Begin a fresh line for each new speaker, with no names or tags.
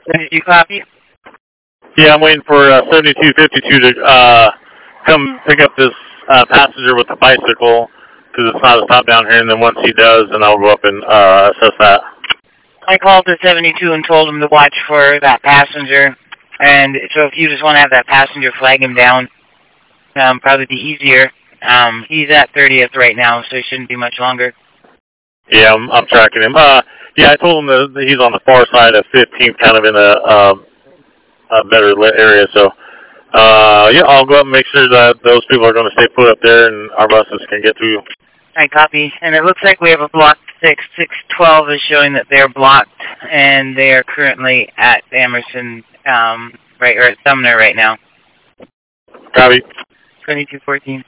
Did you copy?
Yeah, I'm waiting for 7252 to come pick up this passenger with the bicycle because it's not a stop down here. And then once he does, then I'll go up and assess that.
I called the 72 and told him to watch for that passenger. And so if you just want to have that passenger flag him down, probably be easier. He's at 30th right now, so he shouldn't be much longer.
Yeah, I'm tracking him. Yeah, I told him that he's on the far side of 15th, kind of in a better lit area. So, yeah, I'll go up and make sure that those people are going to stay put up there and our buses can get through.
I copy. And it looks like we have a block 6. 612 is showing that they're blocked, and they are currently at Emerson, or at Sumner right now.
Copy.
2214.